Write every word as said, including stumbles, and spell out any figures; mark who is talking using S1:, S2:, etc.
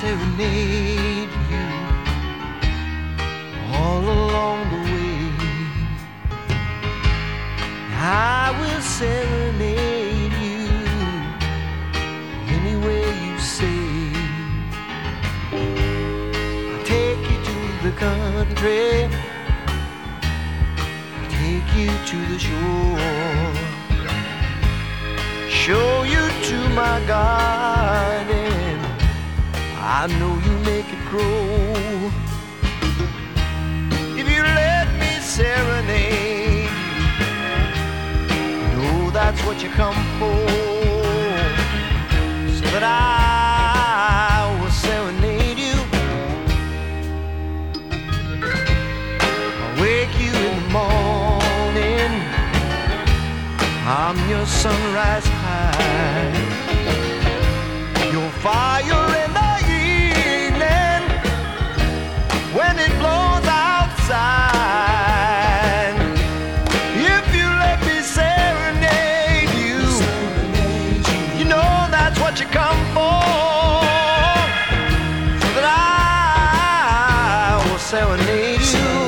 S1: serenade you all along the way. I will serenade you anywhere you say. I'll take you to the country, I'll take you to the shore, show you to my garden, I know you make it grow. If you let me serenade you, know that's what you come for, so that I will serenade you. I'll wake you in the morning, I'm your sunrise high, your fire in the evening when it blows outside. If you let me serenade you, you know that's what you come for, so that I will serenade you.